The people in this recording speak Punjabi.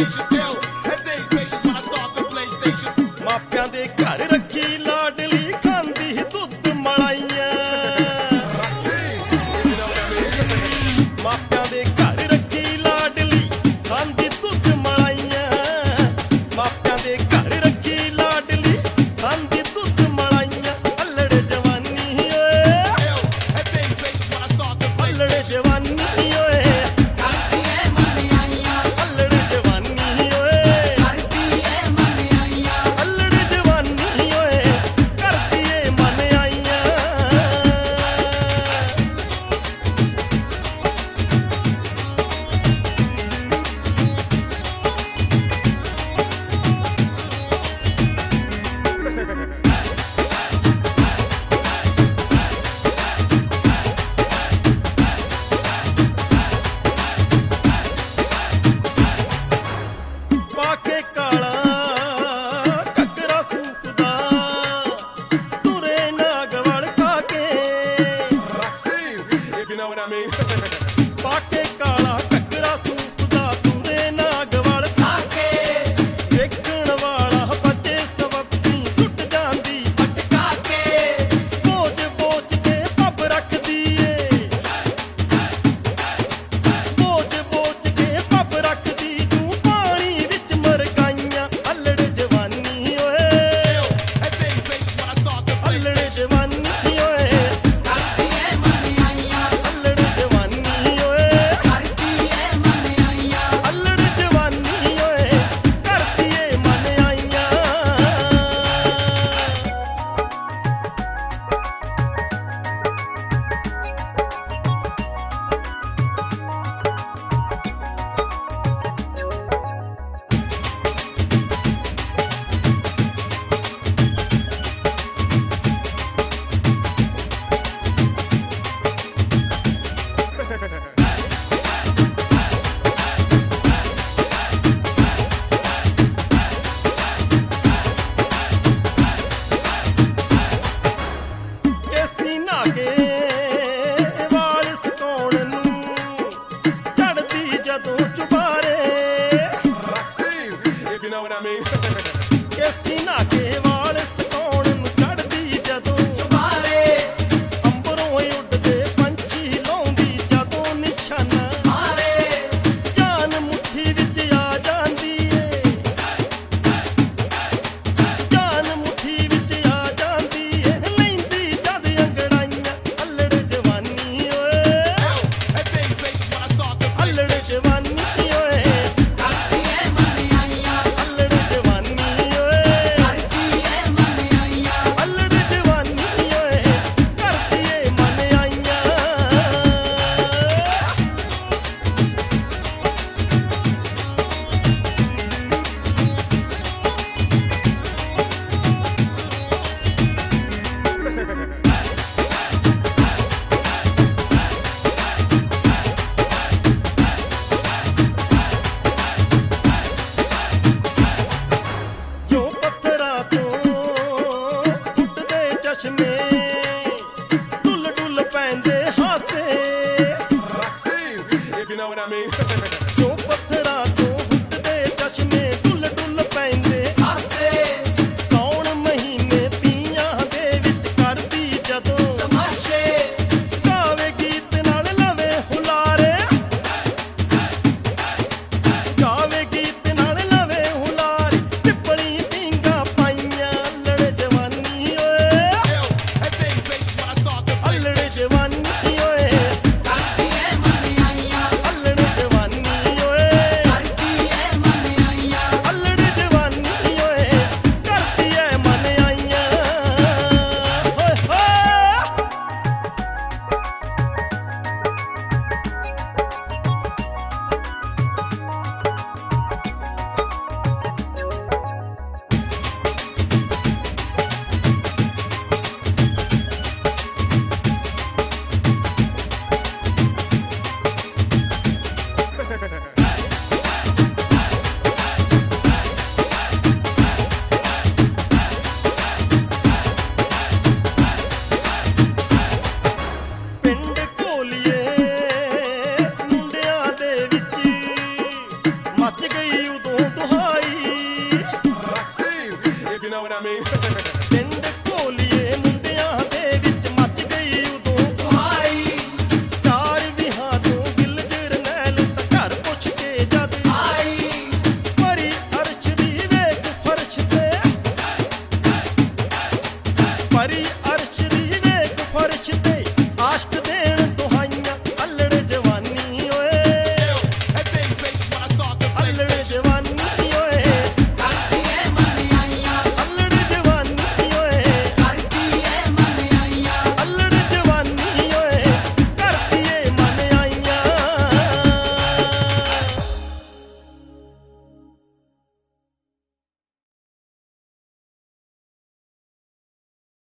fallacious. LSA's patience when I start to play stations. ਮਾਪਿਆਂ ਦੇ ਘਰ ਰੱਖੀ ਲਾਡਲੀ ਖਾਂਦੀ ਦੁੱਧ ਮਲਾਈਆਂ ਮਾਪਿਆਂ ਦੇ ਘਰ ਰੱਖੀ ਲਾਡਲੀ ਖਾਂਦੀ ਦੁੱਧ ਮਲਾਈਆਂ ਮਾਪਿਆਂ ਦੇ ਘਰ ਰੱਖੀ ਲਾਡਲੀ ਖਾਂਦੀ ਦੁੱਧ ਮਲਾਈਆਂ ਅੱਲੜ ਜਵਾਨੀ ਓਏ LSA's patience when I start to play ਅੱਲੜ stations. ਜਵਾਨੀ ਓਏ ਅੱਲੜ ਜਵਾਨੀ ਓਏ ਅੱਲੜ ਜਵਾਨੀ ਓਏ ਕਰਦੀ ਏ ਮਨ ਆਈਆਂ ਪਾ ਕੇ ਕਾਲਾ ਘੱਗਰਾ ਸੂਟ ਦਾ ਤੁਰੇ ਨਾਗ ਵਲ ਖਾ ਕੇ If you know what I mean.